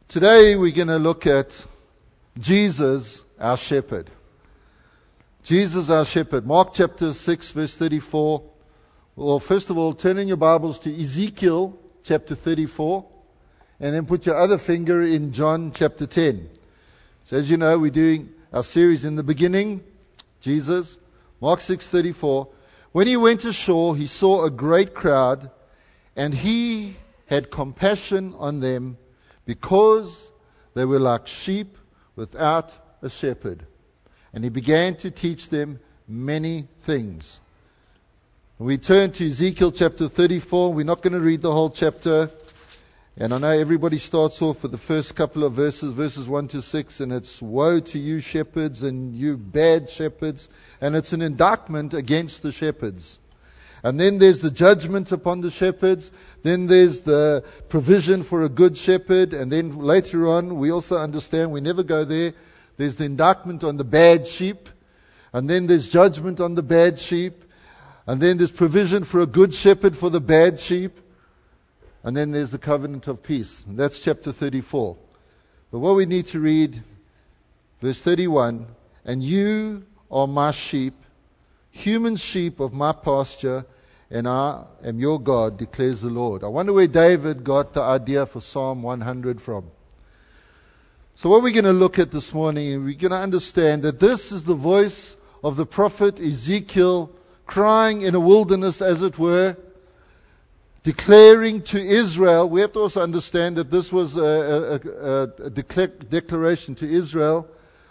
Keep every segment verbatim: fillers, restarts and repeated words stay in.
Today we're going to look at Jesus, our shepherd. Jesus, our shepherd. Mark chapter six, verse thirty-four. Well, first of all, turn in your Bibles to Ezekiel chapter thirty-four, and then put your other finger in John chapter ten. So as you know, we're doing our series in the beginning, Jesus. Mark six thirty-four. When he went ashore, he saw a great crowd, and he had compassion on them, because they were like sheep without a shepherd. And he began to teach them many things. We turn to Ezekiel chapter thirty-four. We're not going to read the whole chapter. And I know everybody starts off with the first couple of verses, verses one to six, and it's woe to you shepherds and you bad shepherds. And it's an indictment against the shepherds. And then there's the judgment upon the shepherds. Then there's the provision for a good shepherd. And then later on, we also understand, we never go there, there's the indictment on the bad sheep. And then there's judgment on the bad sheep. And then there's provision for a good shepherd for the bad sheep. And then there's the covenant of peace. And that's chapter thirty-four. But what we need to read, verse thirty-one, and you are my sheep, human sheep of my pasture, and I am your God, declares the Lord. I wonder where David got the idea for Psalm one hundred from. So what we're going to look at this morning, we're going to understand that this is the voice of the prophet Ezekiel crying in a wilderness, as it were, declaring to Israel. We have to also understand that this was a, a, a, a decla- declaration to Israel.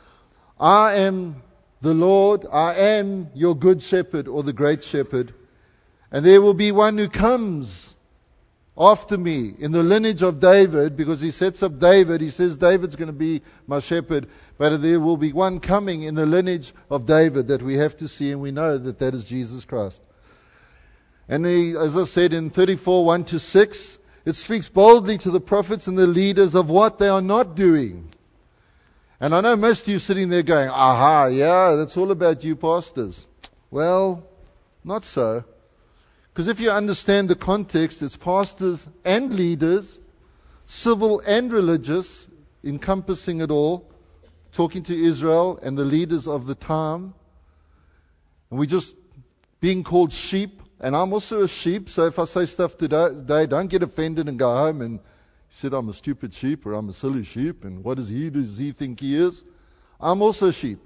I am the Lord, I am your good shepherd, or the great shepherd. And there will be one who comes after me in the lineage of David, because he sets up David. He says David's going to be my shepherd, but there will be one coming in the lineage of David that we have to see, and we know that that is Jesus Christ. And he, as I said in thirty-four, one to six, it speaks boldly to the prophets and the leaders of what they are not doing. And I know most of you sitting there going, aha, yeah, that's all about you pastors. Well, not so. Because if you understand the context, it's pastors and leaders, civil and religious, encompassing it all, talking to Israel and the leaders of the time. And we're just being called sheep. And I'm also a sheep, so if I say stuff today, don't get offended and go home and said I'm a stupid sheep or I'm a silly sheep, and what does he does he think he is? I'm also a sheep.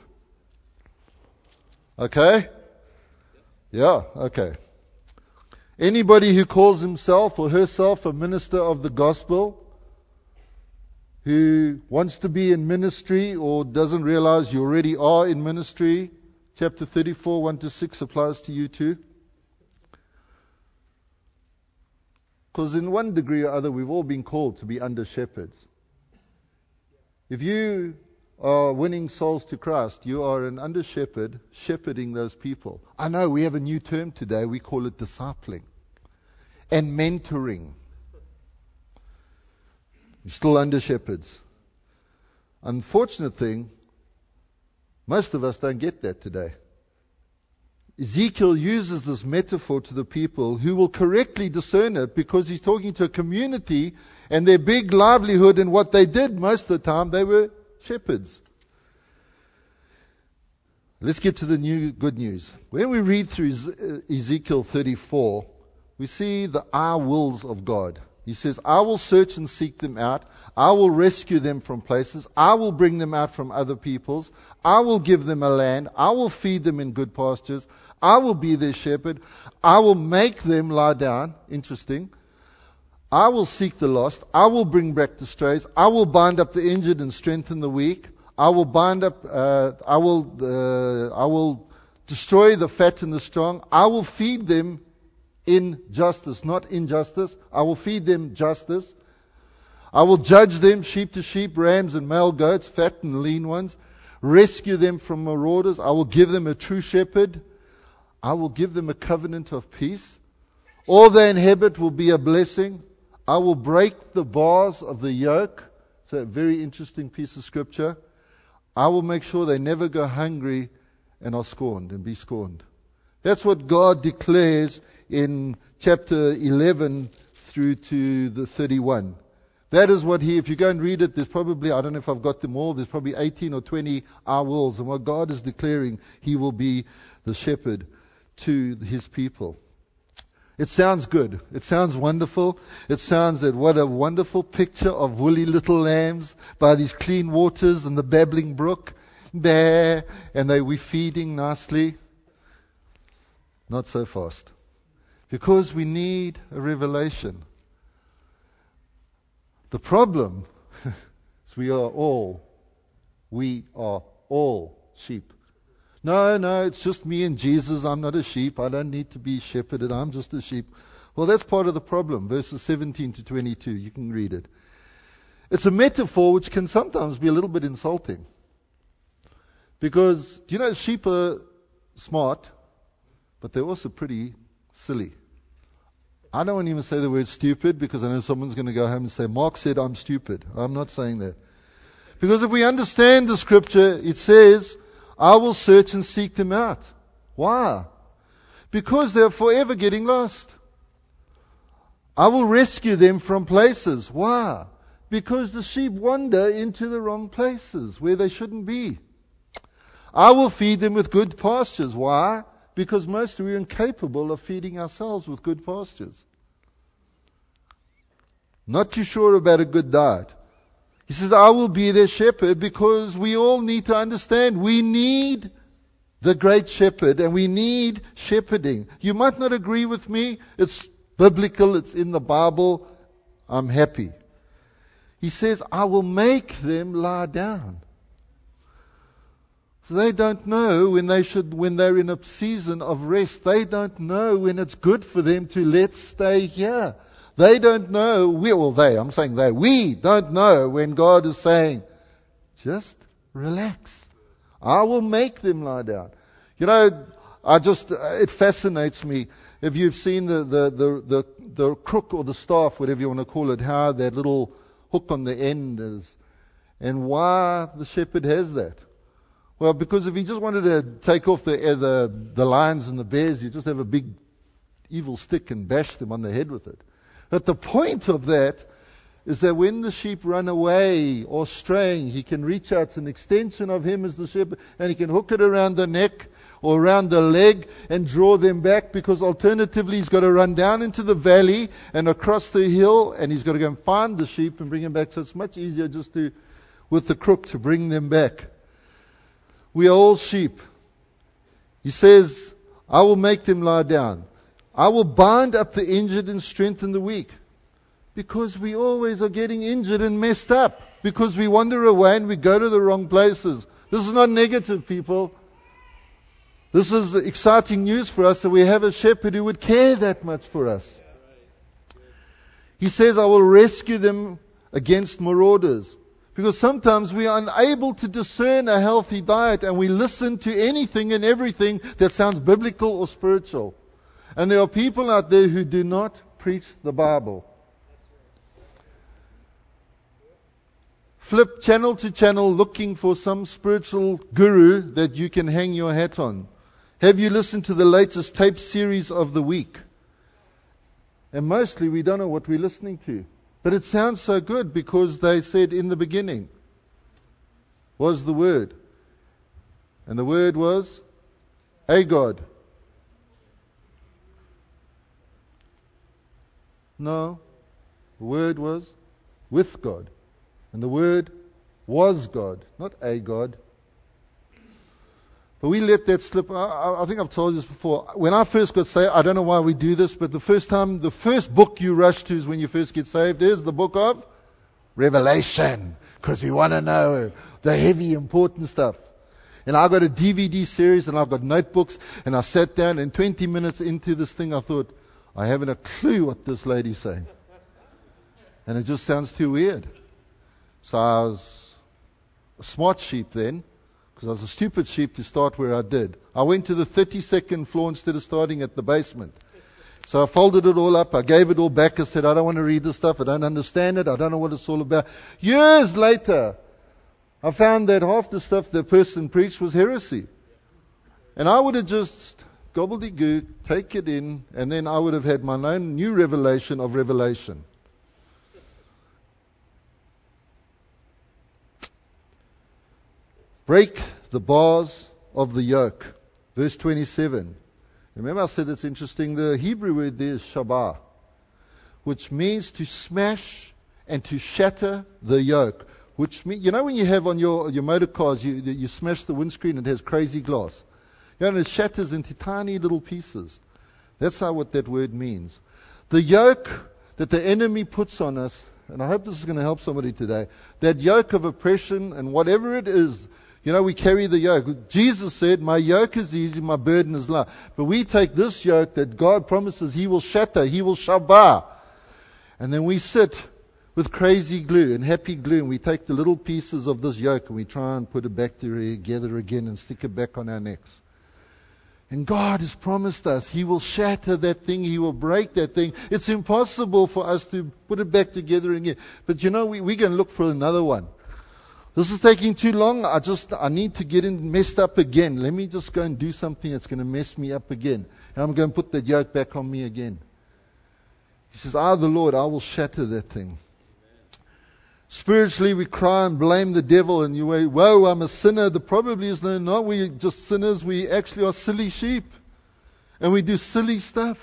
Okay? Yeah, okay. Anybody who calls himself or herself a minister of the gospel, who wants to be in ministry or doesn't realize you already are in ministry, chapter thirty-four, one to six applies to you too. Because in one degree or other, we've all been called to be under shepherds. If you are winning souls to Christ, you are an under shepherd, shepherding those people. I know we have a new term today. We call it discipling and mentoring. You're still under shepherds. Unfortunate thing, most of us don't get that today. Ezekiel uses this metaphor to the people who will correctly discern it, because he's talking to a community, and their big livelihood and what they did most of the time, they were shepherds. Let's get to the new good news. When we read through Ezekiel thirty-four, we see the I wills of God. He says, I will search and seek them out. I will rescue them from places. I will bring them out from other peoples. I will give them a land. I will feed them in good pastures. I will be their shepherd. I will make them lie down. Interesting. I will seek the lost. I will bring back the strays. I will bind up the injured and strengthen the weak. I will bind up, uh, I will, uh, I will destroy the fat and the strong. I will feed them in justice, not injustice. I will feed them justice. I will judge them, sheep to sheep, rams and male goats, fat and lean ones. Rescue them from marauders. I will give them a true shepherd. I will give them a covenant of peace. All they inhabit will be a blessing. I will break the bars of the yoke. It's a very interesting piece of scripture. I will make sure they never go hungry and are scorned and be scorned. That's what God declares in chapter eleven through to the thirty-one. That is what he, if you go and read it, there's probably, I don't know if I've got them all, there's probably eighteen or twenty I wills. And what God is declaring, he will be the shepherd to his people. It sounds good. It sounds wonderful. It sounds that what a wonderful picture of woolly little lambs by these clean waters and the babbling brook. There, and they were feeding nicely. Not so fast. Because we need a revelation. The problem is we are all, we are all sheep. No, no, it's just me and Jesus. I'm not a sheep. I don't need to be shepherded. I'm just a sheep. Well, that's part of the problem. Verses seventeen to twenty-two. You can read it. It's a metaphor which can sometimes be a little bit insulting. Because, do you know, sheep are smart, but they're also pretty silly. I don't want to even say the word stupid because I know someone's going to go home and say, Mark said I'm stupid. I'm not saying that. Because if we understand the scripture, it says, I will search and seek them out. Why? Because they're forever getting lost. I will rescue them from places. Why? Because the sheep wander into the wrong places where they shouldn't be. I will feed them with good pastures. Why? Because most we're incapable of feeding ourselves with good pastures. Not too sure about a good diet. He says, I will be their shepherd, because we all need to understand we need the great shepherd and we need shepherding. You might not agree with me. It's biblical. It's in the Bible. I'm happy. He says, I will make them lie down. They don't know when they should, when they're in a season of rest. They don't know when it's good for them to let's stay here. They don't know, we, well they, I'm saying they, we don't know when God is saying, just relax. I will make them lie down. You know, I just, it fascinates me. If you've seen the, the, the, the, the crook or the staff, whatever you want to call it, how that little hook on the end is, and why the shepherd has that. Well, because if he just wanted to take off the, uh, the the lions and the bears, you just have a big evil stick and bash them on the head with it. But the point of that is that when the sheep run away or straying, he can reach out. It's an extension of him as the shepherd, and he can hook it around the neck or around the leg and draw them back, because alternatively he's got to run down into the valley and across the hill, and he's got to go and find the sheep and bring them back. So it's much easier just to, with the crook, to bring them back. We are all sheep. He says, I will make them lie down. I will bind up the injured and strengthen the weak. Because we always are getting injured and messed up. Because we wander away and we go to the wrong places. This is not negative, people. This is exciting news for us that we have a shepherd who would care that much for us. He says, I will rescue them against marauders. Because sometimes we are unable to discern a healthy diet, and we listen to anything and everything that sounds biblical or spiritual. And there are people out there who do not preach the Bible. Flip channel to channel looking for some spiritual guru that you can hang your hat on. Have you listened to the latest tape series of the week? And mostly we don't know what we're listening to. But it sounds so good because they said in the beginning was the Word. And the Word was a God. No. The Word was with God. And the Word was God, not a God. But we let that slip. I, I think I've told you this before. When I first got saved, I don't know why we do this, but the first time, the first book you rush to is when you first get saved is the book of Revelation. Because we want to know the heavy, important stuff. And I got a D V D series and I've got notebooks, and I sat down, and twenty minutes into this thing I thought, I haven't a clue what this lady's saying. And it just sounds too weird. So I was a smart sheep then. Because I was a stupid sheep to start where I did. I went to the thirty-second floor instead of starting at the basement. So I folded it all up. I gave it all back. I said, I don't want to read this stuff. I don't understand it. I don't know what it's all about. Years later, I found that half the stuff the person preached was heresy. And I would have just gobbledygook, take it in, and then I would have had my own new revelation of revelation. break the bars of the yoke. Verse twenty-seven. Remember I said it's interesting. The Hebrew word there is shabah, which means to smash and to shatter the yoke. Which mean, you know when you have on your, your motor cars, you, you smash the windscreen, it has crazy glass. You know, and it shatters into tiny little pieces. That's how what that word means. The yoke that the enemy puts on us, and I hope this is going to help somebody today, that yoke of oppression and whatever it is, you know, we carry the yoke. Jesus said, my yoke is easy, my burden is light. But we take this yoke that God promises He will shatter, He will shabah. And then we sit with crazy glue and happy glue, and we take the little pieces of this yoke and we try and put it back together again and stick it back on our necks. And God has promised us He will shatter that thing, He will break that thing. It's impossible for us to put it back together again. But you know, we, we're going to look for another one. This is taking too long. I just, I need to get in messed up again. Let me just go and do something that's going to mess me up again. And I'm going to put that yoke back on me again. He says, I, the Lord, I will shatter that thing. Spiritually, we cry and blame the devil, and you say, whoa, I'm a sinner. The problem is, no, not we just sinners. We actually are silly sheep. And we do silly stuff.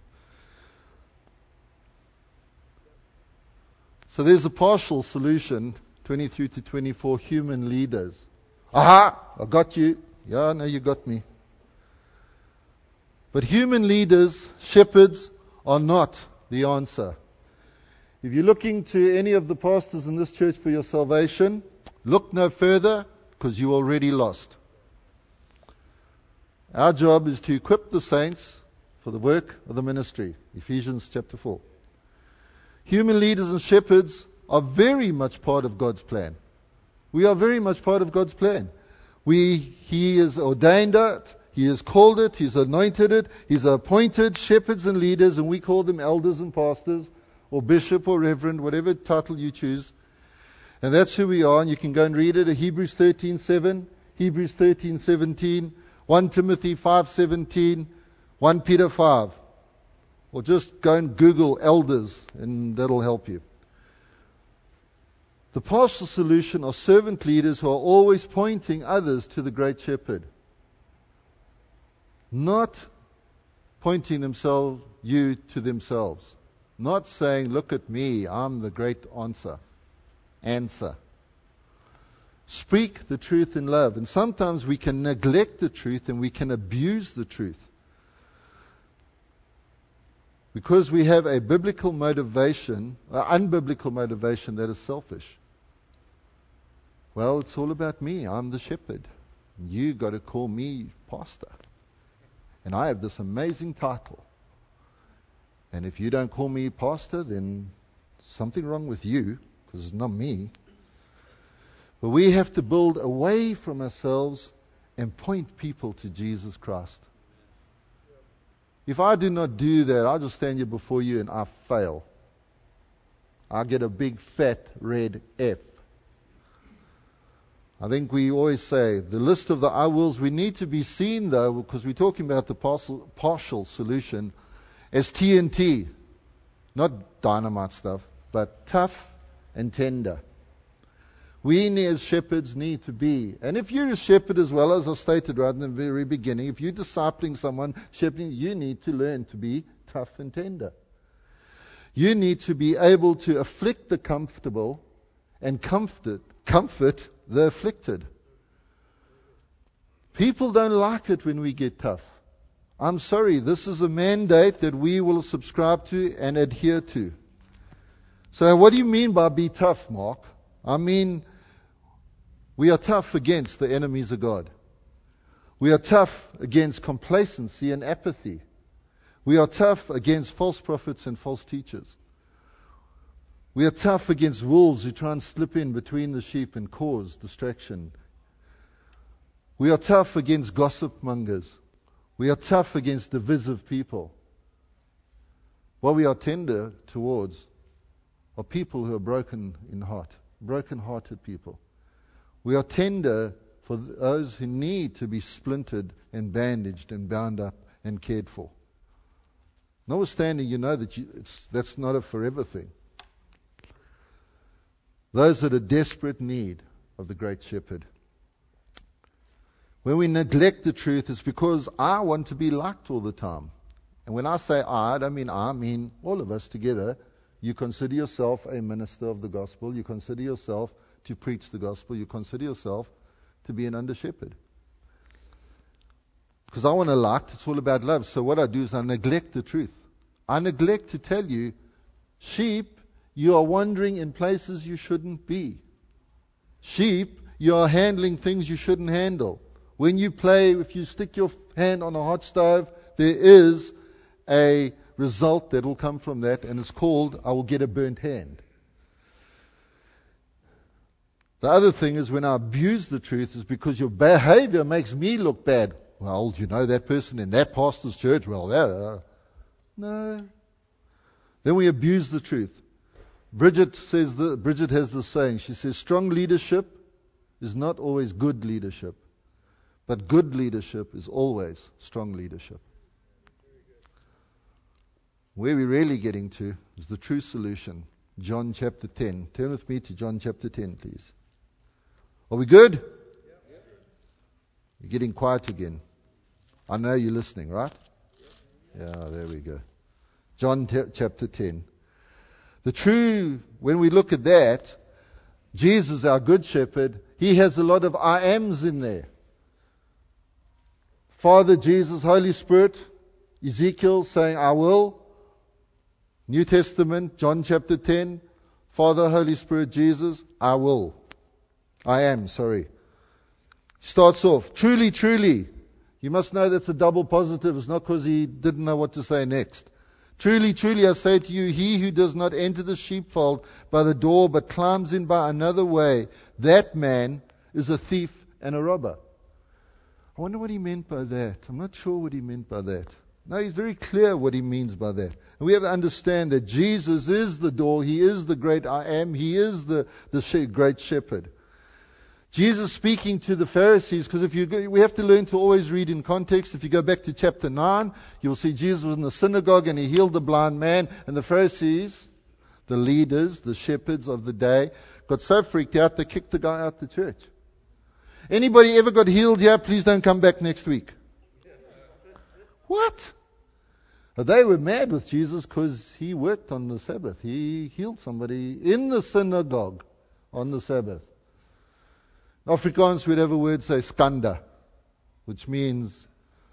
So there's a partial solution. twenty-three to twenty-four, human leaders. Aha! I got you. Yeah, no, you got me. But human leaders, shepherds, are not the answer. If you're looking to any of the pastors in this church for your salvation, look no further, because you're already lost. Our job is to equip the saints for the work of the ministry. Ephesians chapter four. Human leaders and shepherds are very much part of God's plan. We are very much part of God's plan. We, He has ordained it, He has called it, He's anointed it, He's appointed shepherds and leaders, and we call them elders and pastors, or bishop or reverend, whatever title you choose. And that's who we are, and you can go and read it at Hebrews thirteen seven, Hebrews thirteen seventeen, First Timothy five seventeen, First Peter five. Or just go and Google elders, and that'll help you. The partial solution are servant leaders who are always pointing others to the great shepherd. Not pointing themselves, you to themselves. Not saying, look at me, I'm the great answer. Answer. Speak the truth in love. And sometimes we can neglect the truth and we can abuse the truth. Because we have a biblical motivation, an unbiblical motivation that is selfish. Well, it's all about me. I'm the shepherd. You got to call me pastor. And I have this amazing title. And if you don't call me pastor, then something wrong with you, because it's not me. But we have to build away from ourselves and point people to Jesus Christ. If I do not do that, I'll just stand here before you and I fail. I get a big fat red F. I think we always say the list of the I wills, we need to be seen though, because we're talking about the partial, partial solution, as T N T. Not dynamite stuff, but tough and tender. We as shepherds need to be. And if you're a shepherd as well, as I stated right in the very beginning, if you're discipling someone, shepherding, you need to learn to be tough and tender. You need to be able to afflict the comfortable and comfort, comfort the afflicted. People don't like it when we get tough. I'm sorry, this is a mandate that we will subscribe to and adhere to. So what do you mean by be tough, Mark? I mean, we are tough against the enemies of God. We are tough against complacency and apathy. We are tough against false prophets and false teachers. We are tough against wolves who try and slip in between the sheep and cause distraction. We are tough against gossip mongers. We are tough against divisive people. What we are tender towards are people who are broken in heart, broken-hearted people. We are tender for those who need to be splintered and bandaged and bound up and cared for. Notwithstanding, you know that you, it's, that's not a forever thing. Those that are desperate need of the great shepherd. When we neglect the truth, it's because I want to be liked all the time. And when I say I, I don't mean I, I mean all of us together. You consider yourself a minister of the gospel. You consider yourself to preach the gospel. You consider yourself to be an under-shepherd. Because I want to like, it's all about love. So what I do is I neglect the truth. I neglect to tell you, sheep, you are wandering in places you shouldn't be. Sheep, you are handling things you shouldn't handle. When you play, if you stick your hand on a hot stove, there is a result that will come from that, and it's called, I will get a burnt hand. The other thing is when I abuse the truth is because your behavior makes me look bad. Well, do you know that person in that pastor's church? Well, uh, no. Then we abuse the truth. Bridget says that, Bridget has this saying. She says, strong leadership is not always good leadership, but good leadership is always strong leadership. Where we're really getting to is the true solution. John chapter ten. Turn with me to John chapter ten, please. Are we good? You're getting quiet again. I know you're listening, right? Yeah, there we go. John t- chapter ten. The true, when we look at that, Jesus, our good shepherd, he has a lot of I ams in there. Father, Jesus, Holy Spirit, Ezekiel saying, I will. New Testament, John chapter ten, Father, Holy Spirit, Jesus, I will. I am, sorry. Starts off, truly, truly. You must know that's a double positive. It's not because he didn't know what to say next. Truly, truly, I say to you, he who does not enter the sheepfold by the door, but climbs in by another way, that man is a thief and a robber. I wonder what he meant by that. I'm not sure what he meant by that. No, he's very clear what he means by that. And we have to understand that Jesus is the door. He is the great I am. He is the, the she- great shepherd. Jesus speaking to the Pharisees, because if you go, we have to learn to always read in context. If you go back to chapter nine, you'll see Jesus was in the synagogue and he healed the blind man. And the Pharisees, the leaders, the shepherds of the day, got so freaked out they kicked the guy out the church. Anybody ever got healed here? Please don't come back next week. What? They were mad with Jesus because he worked on the Sabbath. He healed somebody in the synagogue on the Sabbath. In Afrikaans, we'd have a word say skanda, which means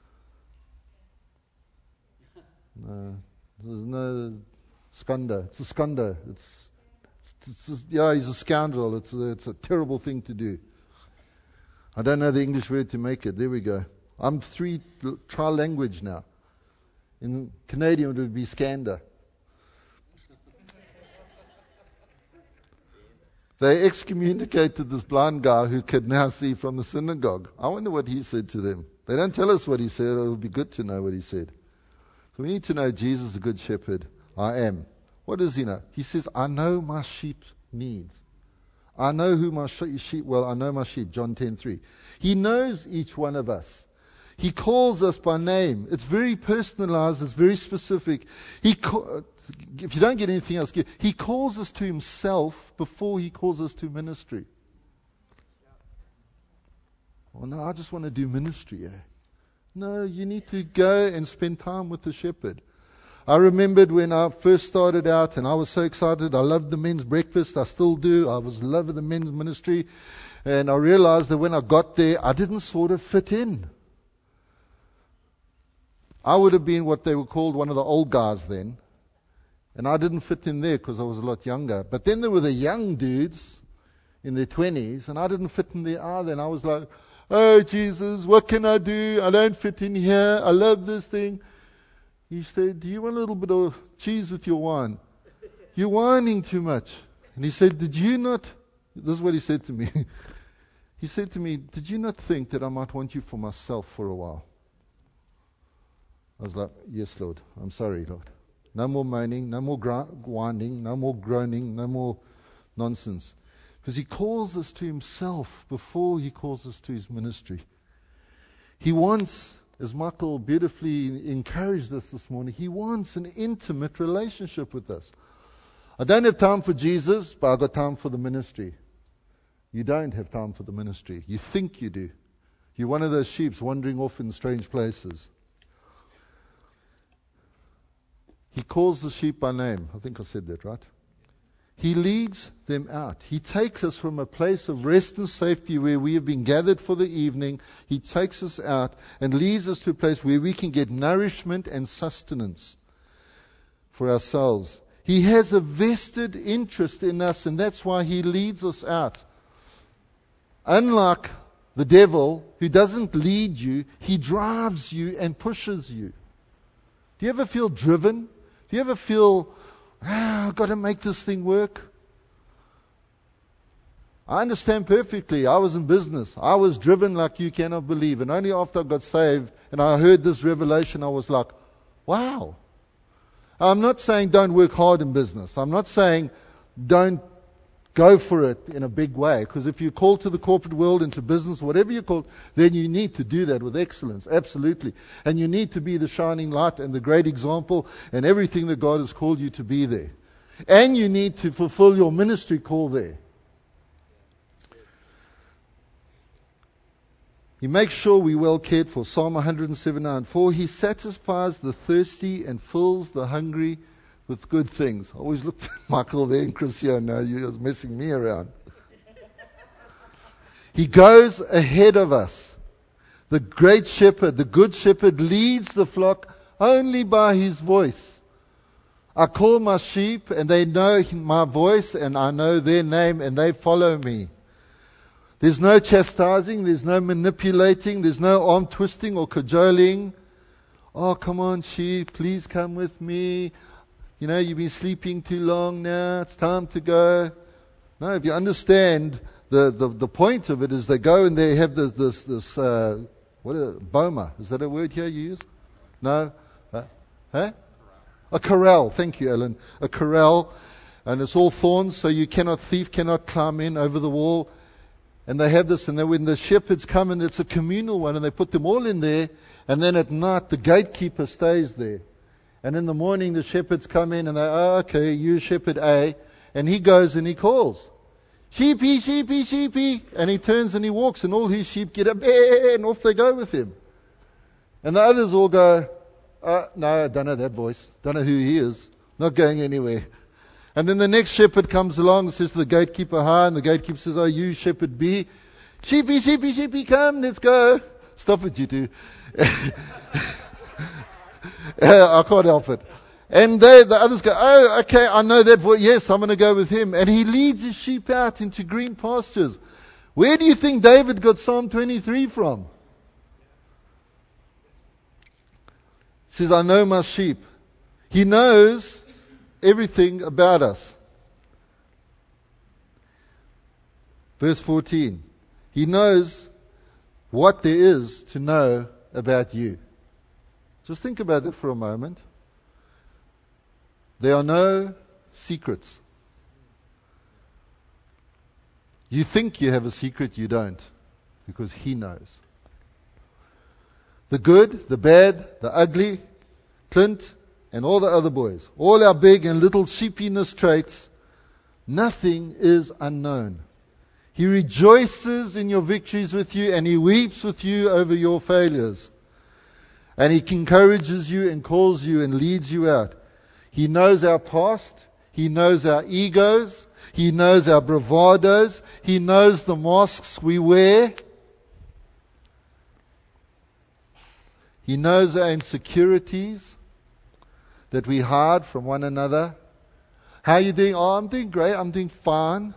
no, there's no skanda. It's a skanda. It's, it's, it's yeah, he's a scoundrel. It's a, it's a terrible thing to do. I don't know the English word to make it. There we go. I'm three tri-language now. In Canadian, it would be Skanda. They excommunicated this blind guy who could now see from the synagogue. I wonder what he said to them. They don't tell us what he said. It would be good to know what he said. So we need to know Jesus, the good shepherd. I am. What does he know? He says, I know my sheep's needs. I know who my sheep, well, I know my sheep, John ten three. He knows each one of us. He calls us by name. It's very personalized. It's very specific. He, ca- if you don't get anything else, he calls us to himself before he calls us to ministry. Well, no, I just want to do ministry. Eh? No, you need to go and spend time with the shepherd. I remembered when I first started out and I was so excited. I loved the men's breakfast. I still do. I was loving the men's ministry. And I realized that when I got there, I didn't sort of fit in. I would have been what they were called one of the old guys then. And I didn't fit in there because I was a lot younger. But then there were the young dudes in their twenties, and I didn't fit in there either. And I was like, oh, Jesus, what can I do? I don't fit in here. I love this thing. He said, do you want a little bit of cheese with your wine? You're whining too much. And he said, did you not, this is what he said to me. He said to me, did you not think that I might want you for myself for a while? I was like, yes, Lord. I'm sorry, Lord. No more moaning, no more gr- whining, no more groaning, no more nonsense. Because he calls us to himself before he calls us to his ministry. He wants, as Michael beautifully encouraged us this morning, he wants an intimate relationship with us. I don't have time for Jesus, but I've got time for the ministry. You don't have time for the ministry. You think you do. You're one of those sheep wandering off in strange places. He calls the sheep by name. I think I said that, right? He leads them out. He takes us from a place of rest and safety where we have been gathered for the evening. He takes us out and leads us to a place where we can get nourishment and sustenance for ourselves. He has a vested interest in us, and that's why He leads us out. Unlike the devil, who doesn't lead you, he drives you and pushes you. Do you ever feel driven? Do you ever feel, ah, I've got to make this thing work? I understand perfectly. I was in business. I was driven like you cannot believe. And only after I got saved and I heard this revelation, I was like, wow. I'm not saying don't work hard in business. I'm not saying don't go for it in a big way. Because if you're called to the corporate world, into business, whatever you're called, then you need to do that with excellence. Absolutely. And you need to be the shining light and the great example and everything that God has called you to be there. And you need to fulfill your ministry call there. He makes sure we're well cared for. Psalm one seventy-nine. For He satisfies the thirsty and fills the hungry with good things. I always looked at Michael there and Chris here. Now he was messing me around. He goes ahead of us. The great shepherd, the good shepherd, leads the flock only by His voice. I call my sheep and they know my voice, and I know their name and they follow me. There's no chastising, there's no manipulating, there's no arm twisting or cajoling. Oh, come on, sheep, please come with me. You know, you've been sleeping too long now, it's time to go. No, if you understand the, the, the point of it is they go and they have this, this, this uh, what is it, boma. Is that a word here you use? No? Uh, huh? A corral, thank you, Ellen. A corral, and it's all thorns, so you cannot, thief cannot climb in over the wall. And they have this, and then when the shepherds come, and it's a communal one, and they put them all in there, and then at night the gatekeeper stays there. And in the morning the shepherds come in, and they, oh, okay, you shepherd A, and he goes and he calls, sheepy, sheepy, sheepy, and he turns and he walks, and all his sheep get up, and off they go with him. And the others all go, oh, no, I don't know that voice, don't know who he is, not going anywhere. And then the next shepherd comes along and says to the gatekeeper, hi, and the gatekeeper says, oh, you shepherd B, sheepy, sheepy, sheepy, come, let's go. Stop it, you two. I can't help it. And they, the others go, oh, okay, I know that voice. Yes, I'm going to go with him. And he leads his sheep out into green pastures. Where do you think David got Psalm twenty-three from? He says, I know my sheep. He knows everything about us. Verse fourteen. He knows what there is to know about you. Just think about it for a moment. There are no secrets. You think you have a secret, you don't, because He knows. The good, the bad, the ugly, Clint, and all the other boys, all our big and little sheepiness traits, nothing is unknown. He rejoices in your victories with you, and He weeps with you over your failures. And He encourages you and calls you and leads you out. He knows our past. He knows our egos. He knows our bravados. He knows the masks we wear. He knows our insecurities that we hide from one another. How are you doing? Oh, I'm doing great. I'm doing fine.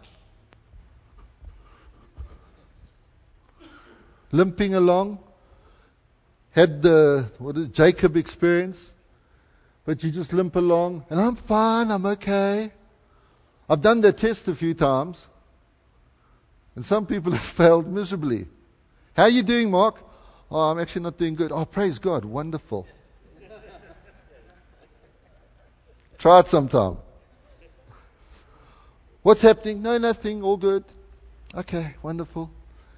Limping along. Had the, what is it, Jacob experience. But you just limp along. And I'm fine. I'm okay. I've done that test a few times. And some people have failed miserably. How are you doing, Mark? Oh, I'm actually not doing good. Oh, praise God. Wonderful. Try it sometime. What's happening? No, nothing. All good. Okay, wonderful.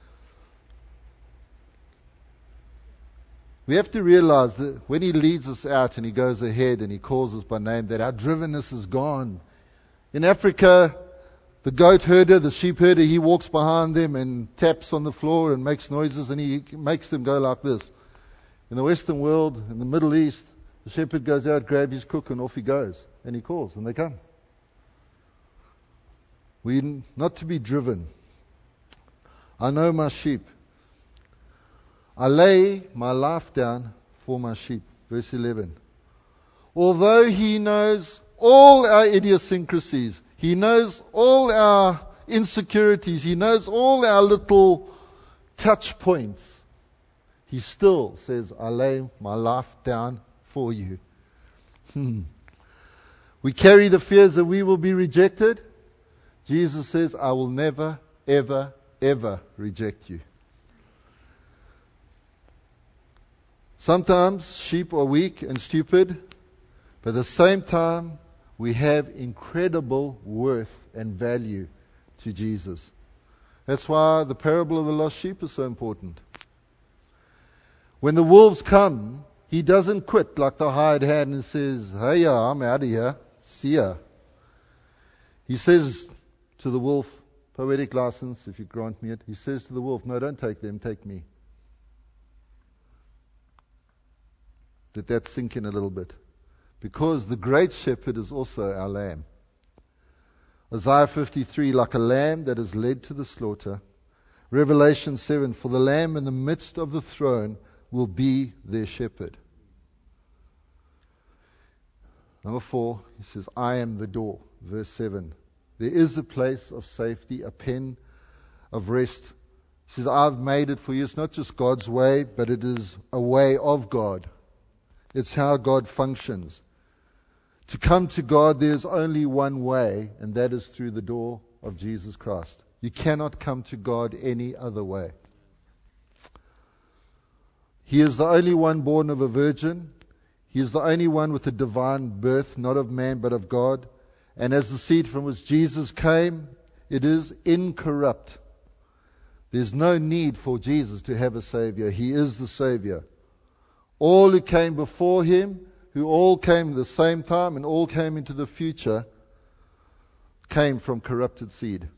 We have to realize that when He leads us out and He goes ahead and He calls us by name, that our drivenness is gone. In Africa, The goat herder, the sheep herder, he walks behind them and taps on the floor and makes noises, and he makes them go like this. In the Western world, in the Middle East, the shepherd goes out, grabs his crook, and off he goes. And he calls, and they come. We're not to be driven. I know my sheep. I lay my life down for my sheep. Verse eleven. Although he knows all our idiosyncrasies, he knows all our insecurities, he knows all our little touch points, he still says, I lay my life down for you. Hmm. We carry the fears that we will be rejected. Jesus says, I will never, ever, ever reject you. Sometimes sheep are weak and stupid, but at the same time, we have incredible worth and value to Jesus. That's why the parable of the lost sheep is so important. When the wolves come, he doesn't quit like the hired hand and says, hey, I'm out of here. See ya. He says to the wolf, poetic license, if you grant me it, he says to the wolf, no, don't take them, take me. Let that sink in a little bit. Because the great shepherd is also our lamb. Isaiah fifty-three, like a lamb that is led to the slaughter. Revelation seven, for the lamb in the midst of the throne will be their shepherd. Number four, he says, I am the door. Verse seven. There is a place of safety, a pen of rest. He says, I've made it for you. It's not just God's way, but it is a way of God. It's how God functions. To come to God, there's only one way, and that is through the door of Jesus Christ. You cannot come to God any other way. He is the only one born of a virgin. He is the only one with a divine birth, not of man, but of God. And as the seed from which Jesus came, it is incorrupt. There's no need for Jesus to have a Savior. He is the Savior. All who came before him, who all came at the same time and all came into the future, came from corrupted seed.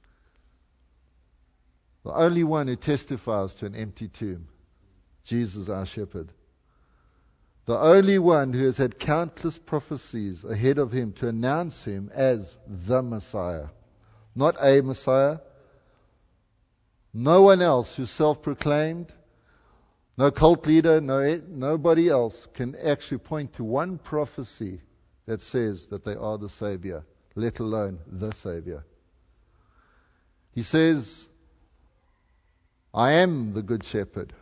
The only one who testifies to an empty tomb, Jesus our shepherd. The only one who has had countless prophecies ahead of him to announce him as the Messiah. Not a Messiah. No one else who self-proclaimed, no cult leader, no nobody else can actually point to one prophecy that says that they are the Savior, let alone the Savior. He says, I am the Good Shepherd.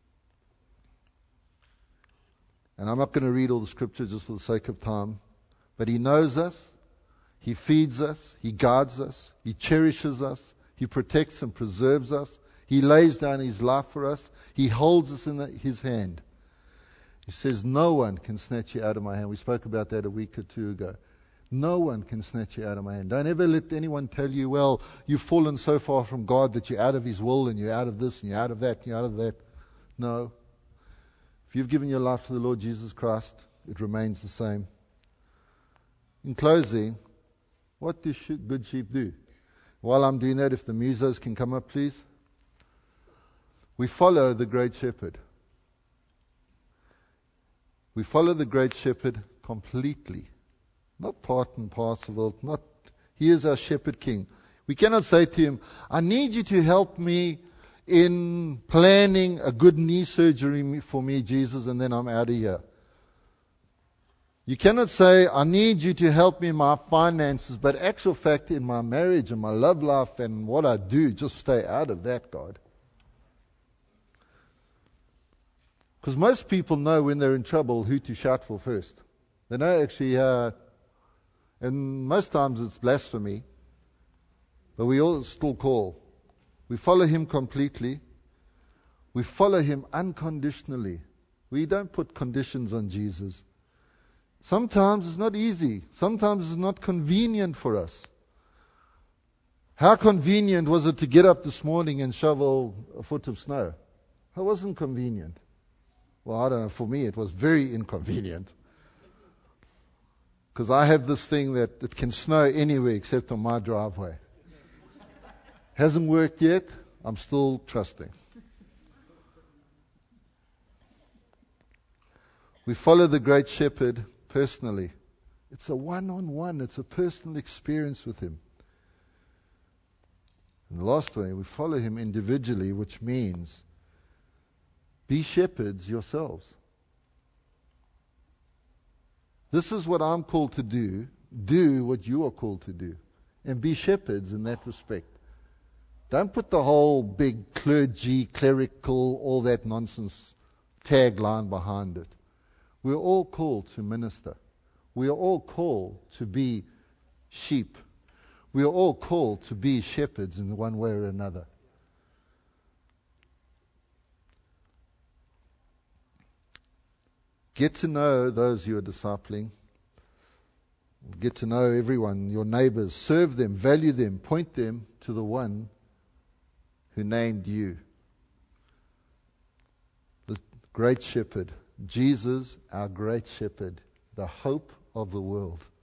And I'm not going to read all the scripture just for the sake of time, but he knows us, he feeds us, he guards us, he cherishes us, he protects and preserves us. He lays down his life for us. He holds us in the, his hand. He says, no one can snatch you out of my hand. We spoke about that a week or two ago. No one can snatch you out of my hand. Don't ever let anyone tell you, well, you've fallen so far from God that you're out of his will and you're out of this and you're out of that and you're out of that. No. If you've given your life to the Lord Jesus Christ, it remains the same. In closing, what do good sheep do? While I'm doing that, if the musos can come up, please. We follow the great shepherd. We follow the great shepherd completely. Not part and parcel, not, he is our shepherd king. We cannot say to him, I need you to help me in planning a good knee surgery for me, Jesus, and then I'm out of here. You cannot say, I need you to help me in my finances, but actual fact in my marriage and my love life and what I do, just stay out of that, God. Because most people know when they're in trouble who to shout for first. They know actually, uh, and most times it's blasphemy, but we all still call. We follow him completely. We follow him unconditionally. We don't put conditions on Jesus. Sometimes it's not easy. Sometimes it's not convenient for us. How convenient was it to get up this morning and shovel a foot of snow? It wasn't convenient. Well, I don't know. For me, it was very inconvenient. Because I have this thing that it can snow anywhere except on my driveway. Hasn't worked yet. I'm still trusting. We follow the Great Shepherd personally. It's a one-on-one. It's a personal experience with him. And the last way, we follow him individually, which means be shepherds yourselves. This is what I'm called to do. Do what you are called to do. And be shepherds in that respect. Don't put the whole big clergy, clerical, all that nonsense tagline behind it. We're all called to minister. We are all called to be sheep. We are all called to be shepherds in one way or another. Get to know those you are discipling. Get to know everyone, your neighbors. Serve them, value them, point them to the one who named you. The great shepherd, Jesus, our great shepherd, the hope of the world.